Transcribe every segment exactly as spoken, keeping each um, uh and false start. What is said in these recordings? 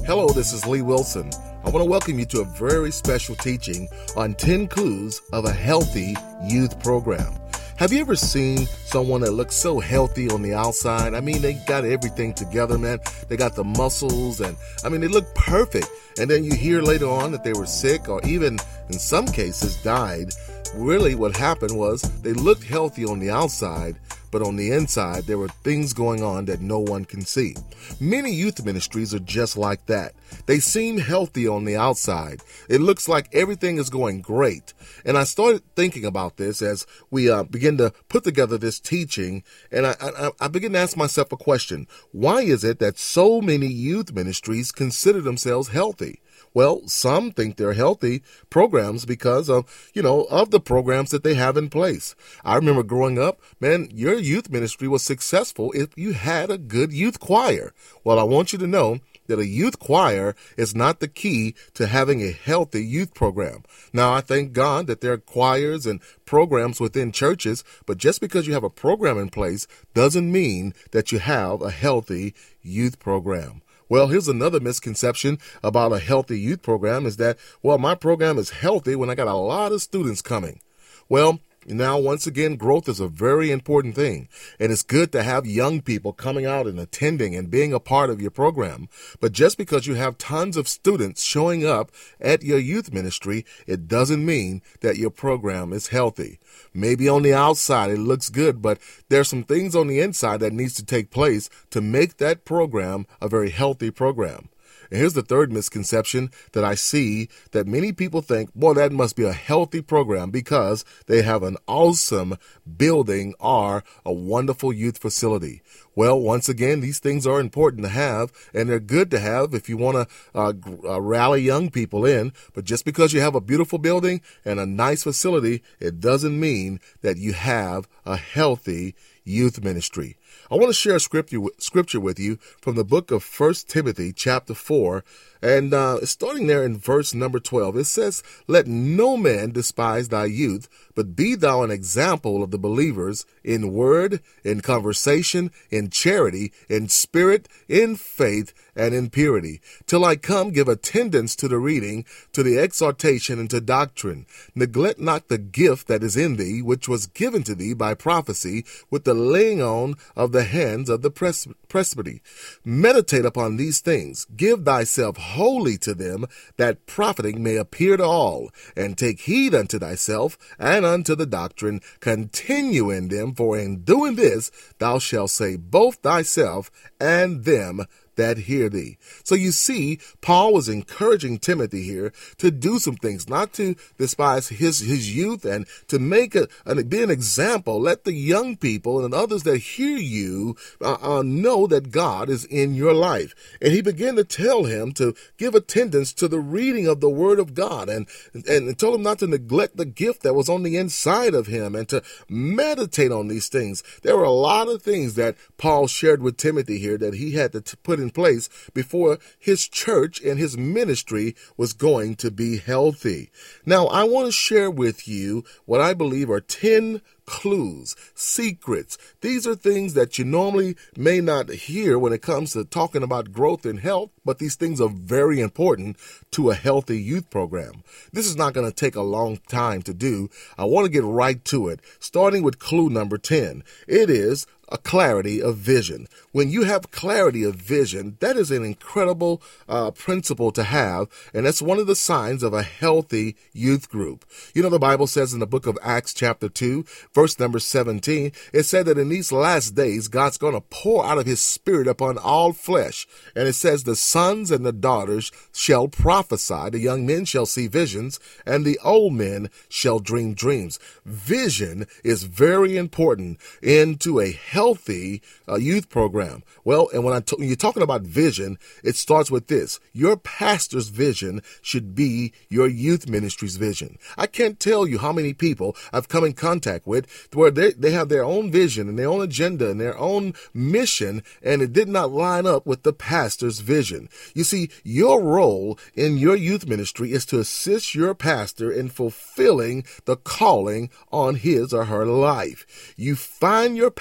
Hello, this is Lee Wilson. I want to welcome you to a very special teaching on ten clues of a healthy youth program. Have you ever seen someone that looks so healthy on the outside? I mean, they got everything together, man. They got the muscles and, I mean, they look perfect. And then you hear later on that they were sick or even in some cases died. Really what happened was they looked healthy on the outside, but on the inside, there were things going on that no one can see. Many youth ministries are just like that. They seem healthy on the outside. It looks like everything is going great. And I started thinking about this as we uh, begin to put together this teaching, and I, I, I began to ask myself a question. Why is it that so many youth ministries consider themselves healthy? Well, some think they're healthy programs because of, you know, of the programs that they have in place. I remember growing up, man, your youth ministry was successful if you had a good youth choir. Well, I want you to know that a youth choir is not the key to having a healthy youth program. Now, I thank God that there are choirs and programs within churches, but just because you have a program in place doesn't mean that you have a healthy youth program. Well, here's another misconception about a healthy youth program is that, well, my program is healthy when I got a lot of students coming. Well, now, once again, growth is a very important thing, and it's good to have young people coming out and attending and being a part of your program. But just because you have tons of students showing up at your youth ministry, it doesn't mean that your program is healthy. Maybe on the outside it looks good, but there's some things on the inside that needs to take place to make that program a very healthy program. And here's the third misconception that I see, that many people think, boy, that must be a healthy program because they have an awesome building or a wonderful youth facility. Well, once again, these things are important to have, and they're good to have if you want to uh, uh, rally young people in. But just because you have a beautiful building and a nice facility, it doesn't mean that you have a healthy youth ministry. I want to share a scripture, scripture with you from the book of First Timothy chapter four, and uh, starting there in verse number twelve. It says, "Let no man despise thy youth, but be thou an example of the believers in word, in conversation, in charity, in spirit, in faith, and in purity. Till I come, give attendance to the reading, to the exhortation, and to doctrine. Neglect not the gift that is in thee, which was given to thee by prophecy, with the laying on of the hands of the pres- presbytery. Meditate upon these things. Give thyself wholly to them, that profiting may appear to all. And take heed unto thyself, and unto the doctrine. Continue in them, for in doing this thou shalt save both thyself and them that hear thee." So you see, Paul was encouraging Timothy here to do some things, not to despise his, his youth, and to make a, and be an example. Let the young people and others that hear you uh, uh, know that God is in your life. And he began to tell him to give attendance to the reading of the word of God, and, and, and told him not to neglect the gift that was on the inside of him, and to meditate on these things. There were a lot of things that Paul shared with Timothy here that he had to t- put in place before his church and his ministry was going to be healthy. Now, I want to share with you what I believe are ten clues, secrets. These are things that you normally may not hear when it comes to talking about growth and health, but these things are very important to a healthy youth program. This is not going to take a long time to do. I want to get right to it, starting with clue number ten. It is a clarity of vision. When you have clarity of vision, that is an incredible uh, principle to have, and that's one of the signs of a healthy youth group. You know, the Bible says in the book of Acts chapter two, verse number seventeen, it said that in these last days, God's going to pour out of his spirit upon all flesh. And it says the sons and the daughters shall prophesy, the young men shall see visions, and the old men shall dream dreams. Vision is very important into a healthy uh, youth program. Well, and when, I t- when you're talking about vision, it starts with this. Your pastor's vision should be your youth ministry's vision. I can't tell you how many people I've come in contact with where they, they have their own vision and their own agenda and their own mission, and it did not line up with the pastor's vision. You see, your role in your youth ministry is to assist your pastor in fulfilling the calling on his or her life. You find your pastor's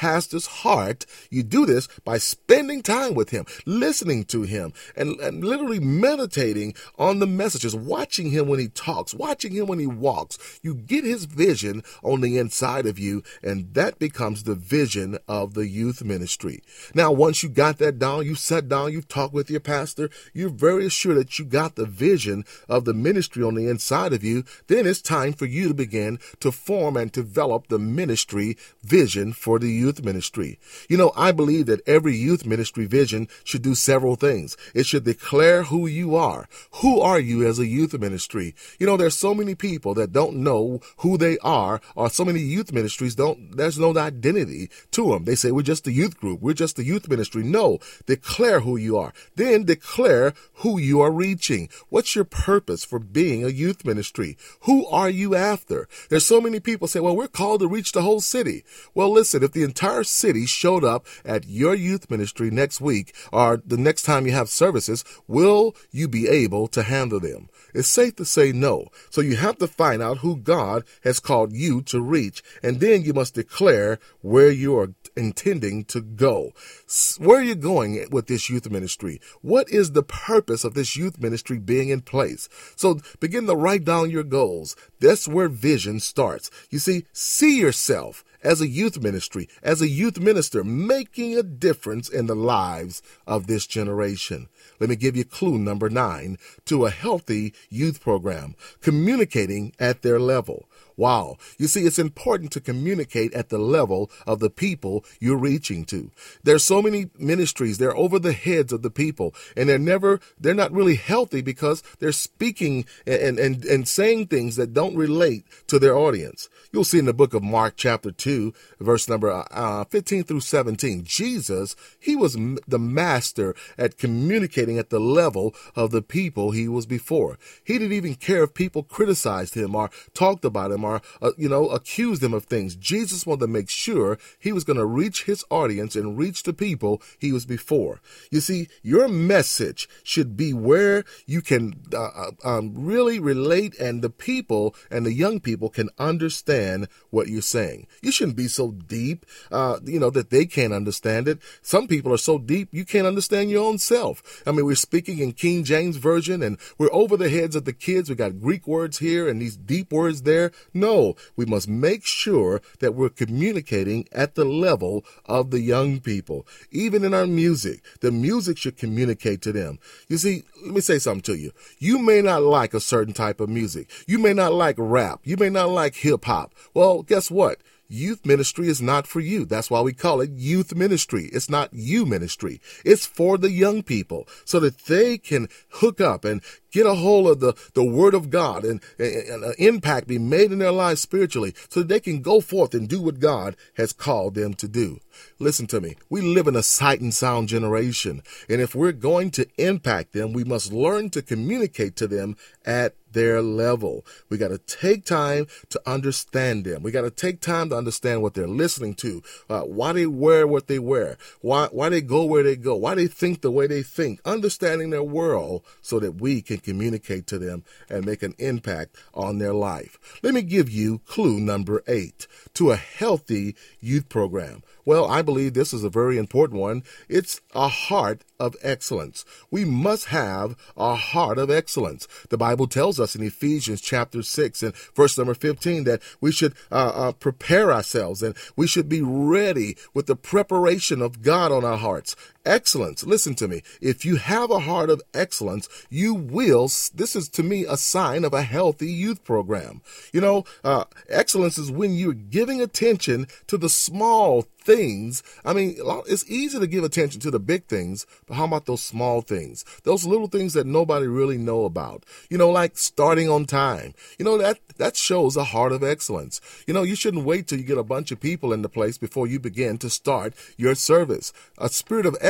Father's heart, you do this by spending time with him, listening to him, and, and literally meditating on the messages, watching him when he talks, watching him when he walks. You get his vision on the inside of you, and that becomes the vision of the youth ministry. Now, once you got that down, you sat down, you've talked with your pastor, you're very sure that you got the vision of the ministry on the inside of you, then it's time for you to begin to form and develop the ministry vision for the youth ministry. You know, I believe that every youth ministry vision should do several things. It should declare who you are. Who are you as a youth ministry? You know, there's so many people that don't know who they are, or so many youth ministries don't, there's no identity to them. They say, we're just a youth group. We're just a youth ministry. No, declare who you are. Then declare who you are reaching. What's your purpose for being a youth ministry? Who are you after? There's so many people say, well, we're called to reach the whole city. Well, listen, if the entire city showed up at your youth ministry next week or the next time you have services, will you be able to handle them? It's safe to say no. So you have to find out who God has called you to reach, and then you must declare where you are intending to go. Where are you going with this youth ministry? What is the purpose of this youth ministry being in place? So begin to write down your goals. That's where vision starts. You see, see yourself as a youth ministry, as a youth minister, making a difference in the lives of this generation. Let me give you clue number nine to a healthy youth program: communicating at their level. Wow. You see, it's important to communicate at the level of the people you're reaching to. There's so many ministries, they're over the heads of the people, and they're never, they're not really healthy because they're speaking and, and, and saying things that don't relate to their audience. You'll see in the book of Mark chapter two, verse number uh, fifteen through seventeen, Jesus, he was m- the master at communicating at the level of the people he was before. He didn't even care if people criticized him or talked about him or, uh, you know, accused him of things. Jesus wanted to make sure he was going to reach his audience and reach the people he was before. You see, your message should be where you can uh, um, really relate, and the people and the young people can understand what you're saying. You shouldn't be so deep, uh, you know, that they can't understand it. Some people are so deep you can't understand your own self. I mean, we're speaking in King James Version, and we're over the heads of the kids. We got Greek words here and these deep words there. No, we must make sure that we're communicating at the level of the young people. Even in our music, the music should communicate to them. You see, let me say something to you. You may not like a certain type of music. You may not like rap. You may not like hip hop. Well, guess what? Youth ministry is not for you. That's why we call it youth ministry. It's not you ministry. It's for the young people so that they can hook up and get a hold of the, the word of God and, and an impact be made in their lives spiritually so that they can go forth and do what God has called them to do. Listen to me. We live in a sight and sound generation. And if we're going to impact them, we must learn to communicate to them at their level. We got to take time to understand them. We got to take time to understand what they're listening to, uh, why they wear what they wear, why, why they go where they go, why they think the way they think, understanding their world so that we can communicate to them and make an impact on their life. Let me give you clue number eight to a healthy youth program. Well, I believe this is a very important one. It's a heart of excellence. We must have a heart of excellence. The Bible tells us in Ephesians chapter six and verse number fifteen that we should uh, uh, prepare ourselves and we should be ready with the preparation of God on our hearts. Excellence. Listen to me. If you have a heart of excellence, you will. This is to me a sign of a healthy youth program. You know, uh, excellence is when you're giving attention to the small things. I mean, it's easy to give attention to the big things, but how about those small things? Those little things that nobody really know about. You know, like starting on time. You know, that, that shows a heart of excellence. You know, you shouldn't wait till you get a bunch of people in the place before you begin to start your service. A spirit of excellence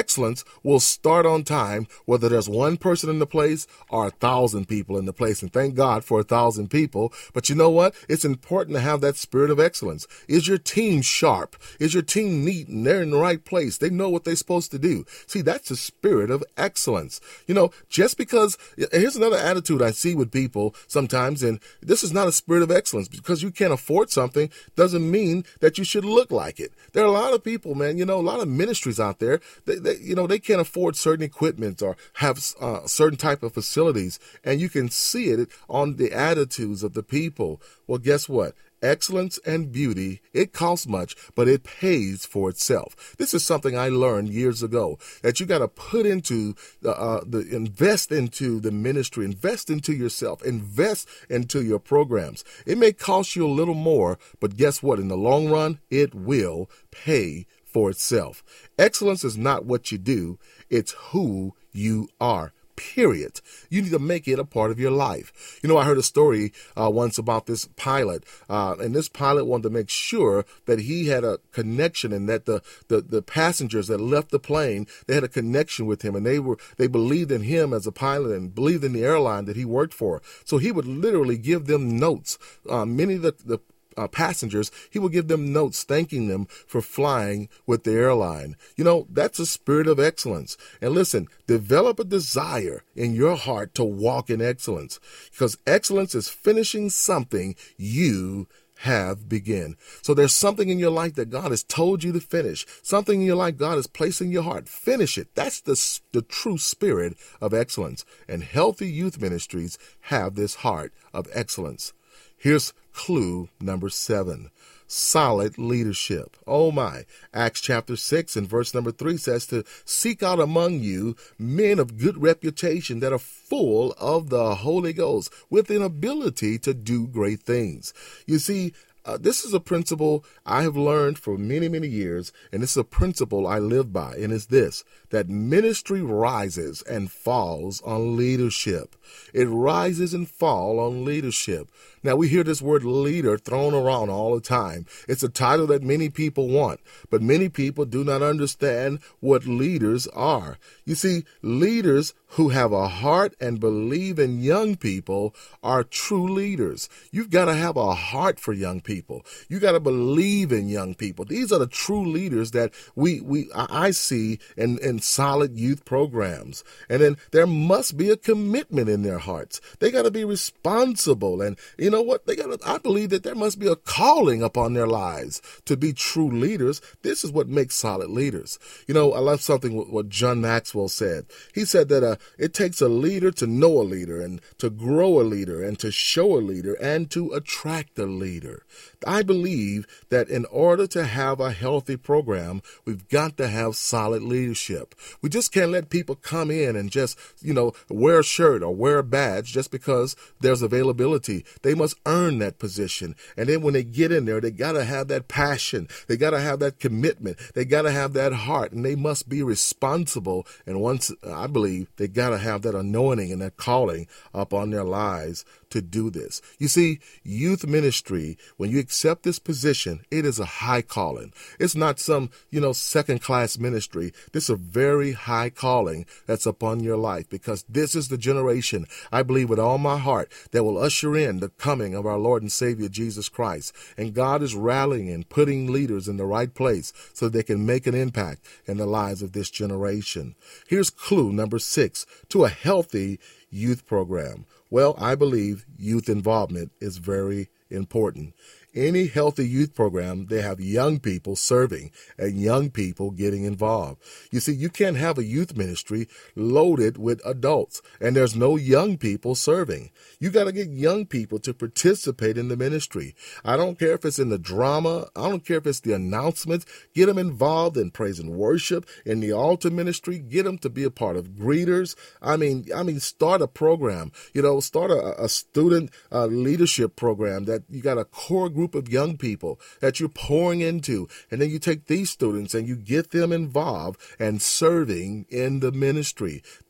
excellence will start on time, whether there's one person in the place or a thousand people in the place. And thank God for a thousand people. But you know what? It's important to have that spirit of excellence. Is your team sharp? Is your team neat and they're in the right place? They know what they're supposed to do. See, that's the spirit of excellence. You know, just because, here's another attitude I see with people sometimes, and this is not a spirit of excellence. Because you can't afford something doesn't mean that you should look like it. There are a lot of people, man, you know, a lot of ministries out there, they, they, you know, they can't afford certain equipment or have uh, certain type of facilities, and you can see it on the attitudes of the people. Well, guess what? Excellence and beauty, it costs much, but it pays for itself. This is something I learned years ago, that you got to put into the, uh, the, invest into the ministry, invest into yourself, invest into your programs. It may cost you a little more, but guess what? In the long run, it will pay for itself. Excellence is not what you do, it's who you are. Period. You need to make it a part of your life. You know, I heard a story uh, once about this pilot, uh, and this pilot wanted to make sure that he had a connection and that the, the, the passengers that left the plane, they had a connection with him, and they were they believed in him as a pilot and believed in the airline that he worked for. So he would literally give them notes. Uh, many of the, the Uh, passengers, he will give them notes thanking them for flying with the airline. You know, that's a spirit of excellence. And listen, develop a desire in your heart to walk in excellence, because excellence is finishing something you have begun. So there's something in your life that God has told you to finish, something in your life God has placed in your heart. Finish it. That's the, the true spirit of excellence. And healthy youth ministries have this heart of excellence. Here's clue number seven. Solid leadership. Oh my. Acts chapter six and verse number three says to seek out among you men of good reputation that are full of the Holy Ghost with an ability to do great things. You see, Uh, this is a principle I have learned for many, many years, and this is a principle I live by, and it's this, that ministry rises and falls on leadership. It rises and falls on leadership. Now, we hear this word leader thrown around all the time. It's a title that many people want, but many people do not understand what leaders are. You see, leaders who have a heart and believe in young people are true leaders. You've got to have a heart for young people. You got to believe in young people. These are the true leaders that we we I see in, in solid youth programs. And then there must be a commitment in their hearts. They got to be responsible. And you know what? They got to, I believe that there must be a calling upon their lives to be true leaders. This is what makes solid leaders. You know, I love something what John Maxwell said. He said that uh, it takes a leader to know a leader, and to grow a leader, and to show a leader, and to attract a leader. I believe that in order to have a healthy program, we've got to have solid leadership. We just can't let people come in and just, you know, wear a shirt or wear a badge just because there's availability. They must earn that position. And then when they get in there, they got to have that passion. They got to have that commitment. They got to have that heart, and they must be responsible. And once, I believe, they got to have that anointing and that calling upon their lives to do this. You see, youth ministry, when you accept this position, it is a high calling. It's not some, you know, second-class ministry. This is a very high calling that's upon your life, because this is the generation, I believe with all my heart, that will usher in the coming of our Lord and Savior Jesus Christ. And God is rallying and putting leaders in the right place so they can make an impact in the lives of this generation. Here's clue number six to a healthy youth program. Well, I believe youth involvement is very important. Any healthy youth program, they have young people serving and young people getting involved. You see, you can't have a youth ministry loaded with adults and there's no young people serving. You got to get young people to participate in the ministry. I don't care if it's in the drama. I don't care if it's the announcements. Get them involved in praise and worship, in the altar ministry. Get them to be a part of greeters. I mean, I mean, start a program, you know, start a, a student uh, leadership program that you got a core group of young people that you're pouring into, and then you take these students and you get them involved and serving in the ministry.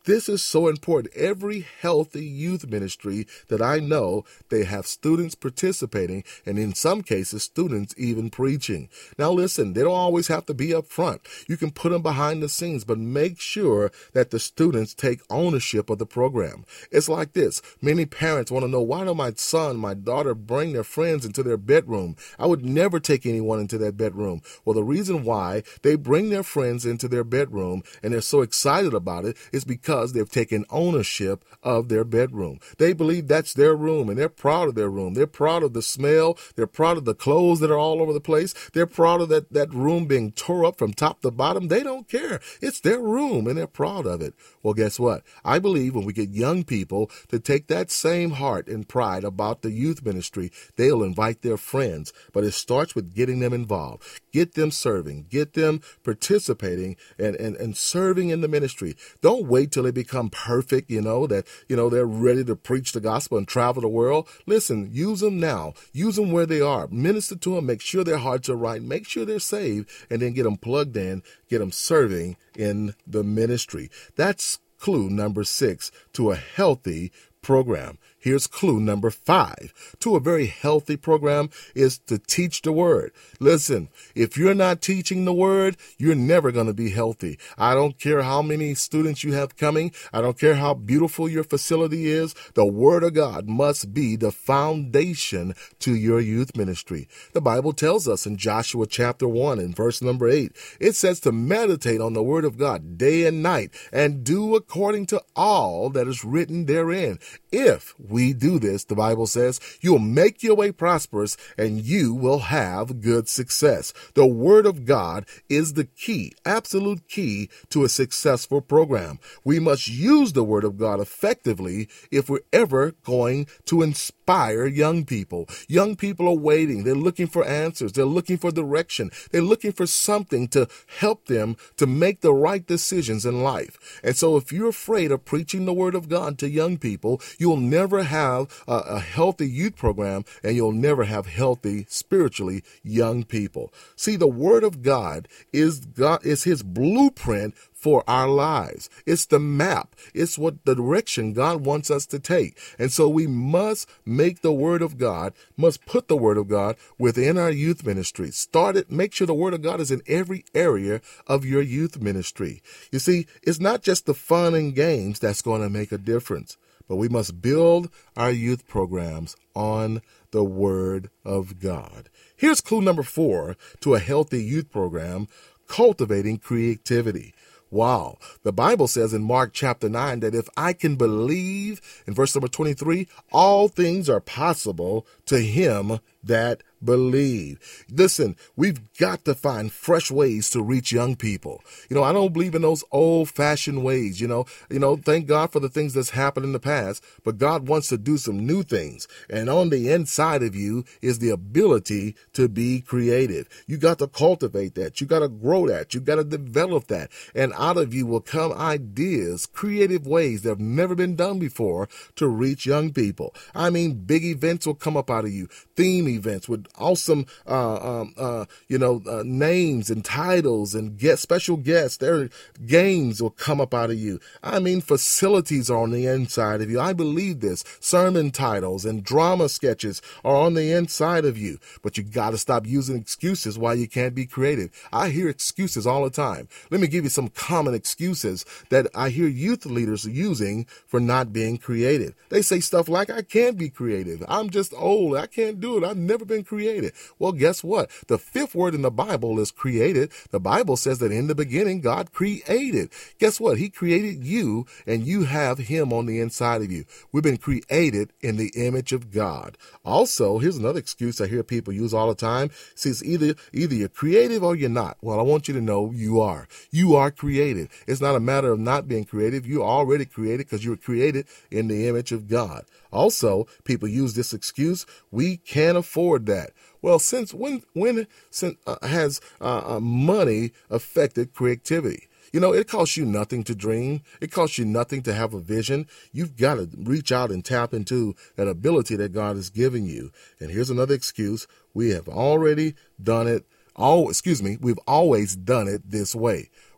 This is so important. Every healthy youth ministry that I know, they have students participating, and in some cases, students even preaching. Now listen, they don't always have to be up front. You can put them behind the scenes, but make sure that the students take ownership of the program. It's like this. Many parents want to know, why do my son, my daughter bring their friends into their bedroom? I would never take anyone into that bedroom. Well, the reason why they bring their friends into their bedroom and they're so excited about it is because they've taken ownership of their bedroom. They believe that's their room, and they're proud of their room. They're proud of the smell. They're proud of the clothes that are all over the place. They're proud of that, that room being tore up from top to bottom. They don't care. It's their room, and they're proud of it. Well, guess what? I believe when we get young people to take that same heart and pride about the youth ministry, they'll invite their friends. But it starts with getting them involved. Get them serving. Get them participating and, and, and serving in the ministry. Don't wait till they become perfect, you know, that, you know, they're ready to preach the gospel and travel the world. Listen, use them now. Use them where they are. Minister to them. Make sure their hearts are right. Make sure they're saved, and then get them plugged in, get them serving in the ministry. That's clue number six to a healthy program. Here's clue number five to a very healthy program is to teach the word. Listen, if you're not teaching the word, you're never going to be healthy. I don't care how many students you have coming. I don't care how beautiful your facility is. The word of God must be the foundation to your youth ministry. The Bible tells us in Joshua chapter one and verse number eight, it says to meditate on the word of God day and night and do according to all that is written therein. If we do this, the Bible says, you'll make your way prosperous and you will have good success. The Word of God is the key, absolute key to a successful program. We must use the Word of God effectively if we're ever going to inspire young people. Young people are waiting. They're looking for answers. They're looking for direction. They're looking for something to help them to make the right decisions in life. And so if you're afraid of preaching the Word of God to young people, you'll never have a, a healthy youth program, and you'll never have healthy, spiritually young people. See, the Word of God is God is His blueprint for our lives. It's the map. It's what the direction God wants us to take. And so we must make the Word of God, must put the Word of God within our youth ministry. Start it. Make sure the Word of God is in every area of your youth ministry. You see, it's not just the fun and games that's going to make a difference, but we must build our youth programs on the Word of God. Here's clue number four to a healthy youth program: cultivating creativity. Wow. The Bible says in Mark chapter nine that if I can believe, in verse number twenty-three, all things are possible to him that believe. Listen, we've got to find fresh ways to reach young people. You know, I don't believe in those old-fashioned ways, you know. You know, thank God for the things that's happened in the past, but God wants to do some new things. And on the inside of you is the ability to be creative. You got to cultivate that. You got to grow that. You got to develop that. And out of you will come ideas, creative ways that have never been done before to reach young people. I mean, big events will come up out of you. Theme events with awesome, uh, um, uh, you know, uh, names and titles and get special guests. Their games will come up out of you. I mean, facilities are on the inside of you. I believe this. Sermon titles and drama sketches are on the inside of you. But you got to stop using excuses why you can't be creative. I hear excuses all the time. Let me give you some common excuses that I hear youth leaders using for not being creative. They say stuff like, I can't be creative. I'm just old. I can't do it. I've never been creative. Well, guess what? The fifth word in the Bible is created. The Bible says that in the beginning, God created. Guess what? He created you, and you have him on the inside of you. We've been created in the image of God. Also, here's another excuse I hear people use all the time. See, it's either, either you're creative or you're not. Well, I want you to know you are. You are creative. It's not a matter of not being creative. You're already created because you were created in the image of God. Also, people use this excuse, we can't afford that. Well, since when when since, uh, has uh, uh, money affected creativity? You know, it costs you nothing to dream. It costs you nothing to have a vision. You've got to reach out and tap into that ability that God has given you. And here's another excuse. We have already done it. Oh, excuse me. We've always done it this way.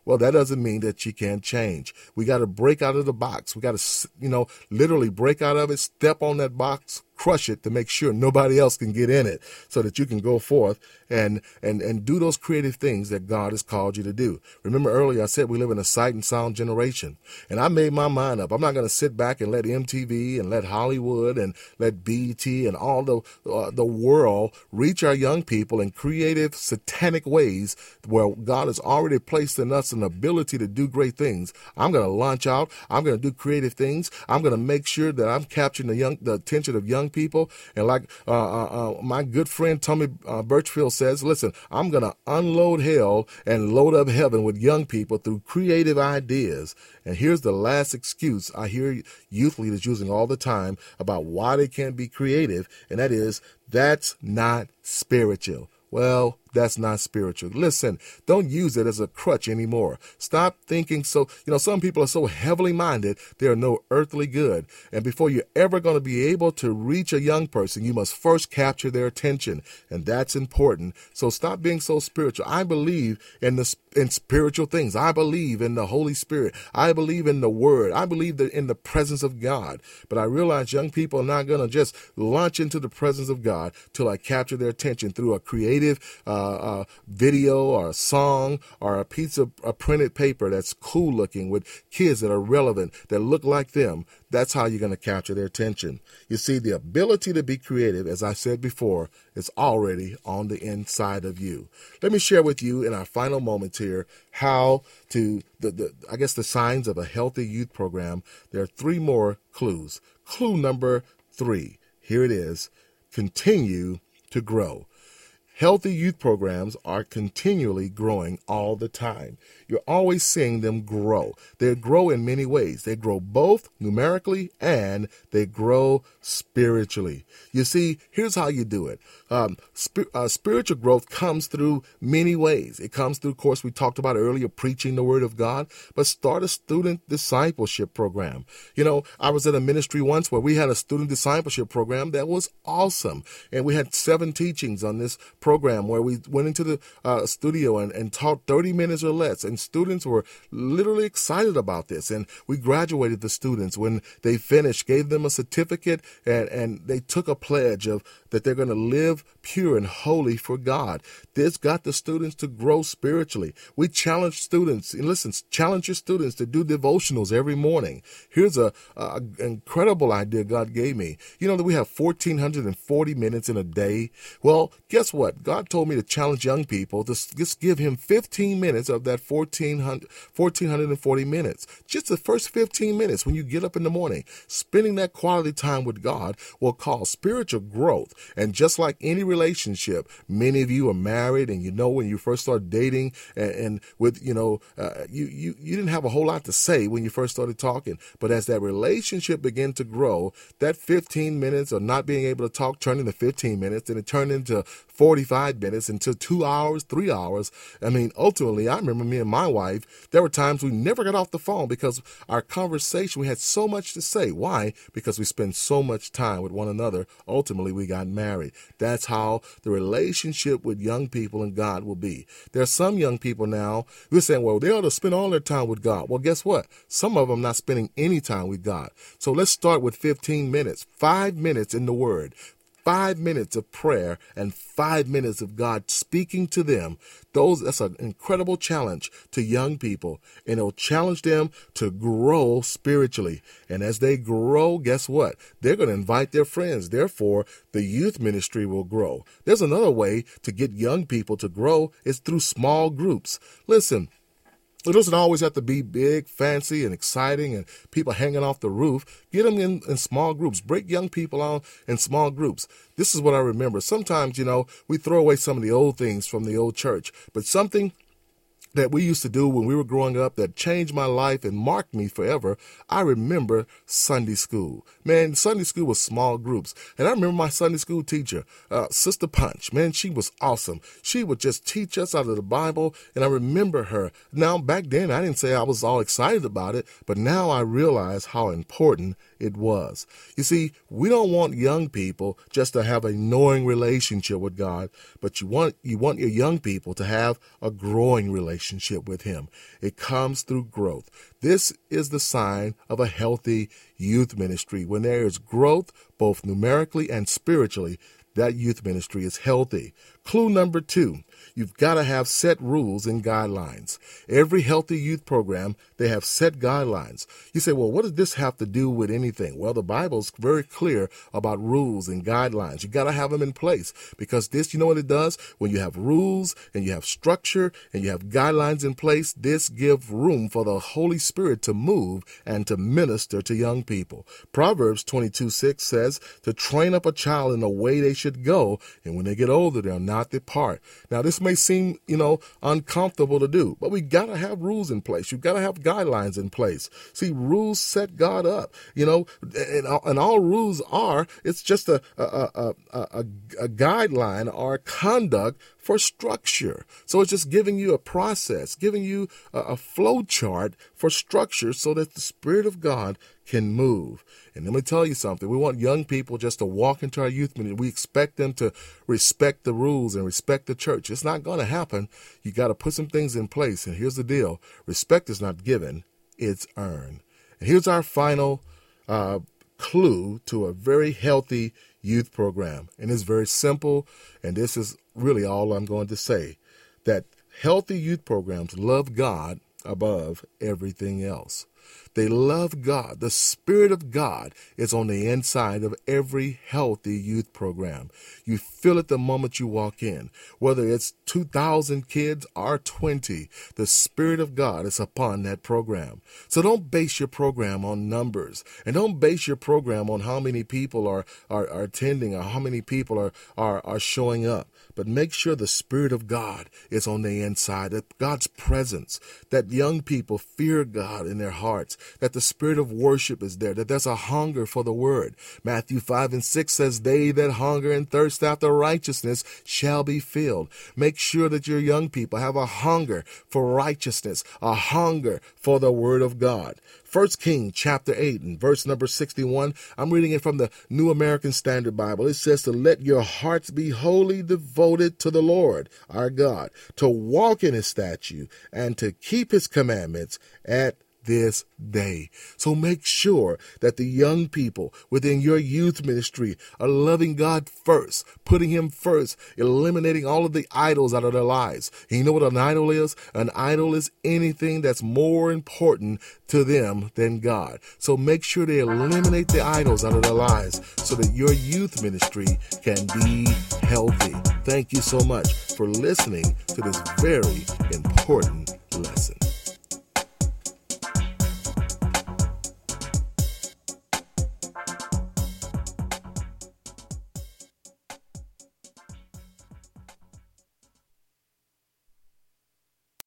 well, that doesn't mean that you can't change. We got to break out of the box. We got to, you know, literally break out of it, step on that box, crush it to make sure nobody else can get in it, so that you can go forth and and and do those creative things that God has called you to do. Remember earlier I said we live in a sight and sound generation, and I made my mind up. I'm not going to sit back and let M T V and let Hollywood and let B E T and all the uh, the world reach our young people in creative, satanic ways where God has already placed in us an ability to do great things. I'm going to launch out. I'm going to do creative things. I'm going to make sure that I'm capturing the young, the attention of young people. And like uh, uh, uh, my good friend Tommy uh, Birchfield says, listen, I'm going to unload hell and load up heaven with young people through creative ideas. And here's the last excuse I hear youth leaders using all the time about why they can't be creative, and that is, that's not spiritual. Well, that's not spiritual. Listen, don't use it as a crutch anymore. Stop thinking so, you know, some people are so heavily minded, they are no earthly good. And before you're ever going to be able to reach a young person, you must first capture their attention. And that's important. So stop being so spiritual. I believe in the in spiritual things. I believe in the Holy Spirit. I believe in the Word. I believe that in the presence of God. But I realize young people are not going to just launch into the presence of God till I capture their attention through a creative uh, Uh, video or a song or a piece of a printed paper that's cool looking with kids that are relevant, that look like them. That's how you're going to capture their attention. You see, the ability to be creative, as I said before, is already on the inside of you. Let me share with you in our final moments here how to, the, the I guess, the signs of a healthy youth program. There are three more clues. Clue number three. Here it is. Continue to grow. Healthy youth programs are continually growing all the time. You're always seeing them grow. They grow in many ways. They grow both numerically and they grow spiritually. You see, here's how you do it. Um, sp- uh, spiritual growth comes through many ways. It comes through, of course, we talked about earlier, preaching the Word of God, but start a student discipleship program. You know, I was at a ministry once where we had a student discipleship program that was awesome. And we had seven teachings on this program where we went into the uh, studio and, and taught thirty minutes or less. And students were literally excited about this. And we graduated the students when they finished, gave them a certificate, and, and they took a pledge of that they're going to live pure and holy for God. This got the students to grow spiritually. We challenge students, and listen, challenge your students to do devotionals every morning. Here's a, a incredible idea God gave me. You know that we have one thousand four hundred forty minutes in a day? Well, guess what? God told me to challenge young people to just give him fifteen minutes of that one thousand four hundred forty minutes. Just the first fifteen minutes when you get up in the morning. Spending that quality time with God will cause spiritual growth. And just like any relationship, many of you are married, and you know when you first started dating and, and with, you know, uh, you, you, you didn't have a whole lot to say when you first started talking. But as that relationship began to grow, that fifteen minutes of not being able to talk turned into fifteen minutes, and it turned into forty-five minutes, into two hours, three hours. I mean, ultimately, I remember me and my wife, there were times we never got off the phone because our conversation, we had so much to say. Why? Because we spend so much time with one another. Ultimately, we got married. That's how the relationship with young people and God will be. There are some young people now who are saying, well, they ought to spend all their time with God. Well, guess what? Some of them not spending any time with God. So let's start with fifteen minutes, five minutes in the Word. Five minutes of prayer and five minutes of God speaking to them. Those, that's an incredible challenge to young people, and it'll challenge them to grow spiritually. And as they grow, guess what? They're going to invite their friends. Therefore, the youth ministry will grow. There's another way to get young people to grow is through small groups. Listen, it doesn't always have to be big, fancy, and exciting, and people hanging off the roof. Get them in, in small groups. Break young people out in small groups. This is what I remember. Sometimes, you know, we throw away some of the old things from the old church, but something that we used to do when we were growing up that changed my life and marked me forever, I remember Sunday school. Man, Sunday school was small groups. And I remember my Sunday school teacher, uh, Sister Punch. Man, she was awesome. She would just teach us out of the Bible, and I remember her. Now, back then, I didn't say I was all excited about it, but now I realize how important it was. You see, we don't want young people just to have a knowing relationship with God, but you want you want your young people to have a growing relationship relationship with him. It comes through growth. This is the sign of a healthy youth ministry. When there is growth, both numerically and spiritually, that youth ministry is healthy. Clue number two, you've got to have set rules and guidelines. Every healthy youth program, they have set guidelines. You say, well, what does this have to do with anything? Well, the Bible's very clear about rules and guidelines. You got to have them in place because this, you know what it does? When you have rules and you have structure and you have guidelines in place, this gives room for the Holy Spirit to move and to minister to young people. Proverbs twenty-two six says to train up a child in the way they should go, and when they get older, they'll not depart. Now, this may seem, you know, uncomfortable to do, but we got to have rules in place. You've got to have guidelines in place. See, rules set God up, you know, and, and all rules are, it's just a, a, a, a, a guideline or conduct for structure. So it's just giving you a process, giving you a, a flow chart for structure so that the Spirit of God can move. And let me tell you something. We want young people just to walk into our youth ministry. We expect them to respect the rules and respect the church. It's not going to happen. You got to put some things in place. And here's the deal. Respect is not given. It's earned. And here's our final uh, clue to a very healthy youth program. And it's very simple. And this is really all I'm going to say, that healthy youth programs love God above everything else. They love God. The Spirit of God is on the inside of every healthy youth program. You feel it the moment you walk in. Whether it's two thousand kids or twenty, the Spirit of God is upon that program. So don't base your program on numbers. And don't base your program on how many people are, are, are attending or how many people are, are, are showing up. But make sure the Spirit of God is on the inside, that God's presence, that young people fear God in their hearts, that the spirit of worship is there, that there's a hunger for the word. Matthew five and six says, they that hunger and thirst after righteousness shall be filled. Make sure that your young people have a hunger for righteousness, a hunger for the word of God. First Kings chapter eight and verse number sixty-one, I'm reading it from the New American Standard Bible. It says to let your hearts be wholly devoted to the Lord, our God, to walk in his statute and to keep his commandments at this day. So make sure that the young people within your youth ministry are loving God first, putting him first, eliminating all of the idols out of their lives. And you know what an idol is? An idol is anything that's more important to them than God. So make sure they eliminate the idols out of their lives so that your youth ministry can be healthy. Thank you so much for listening to this very important lesson.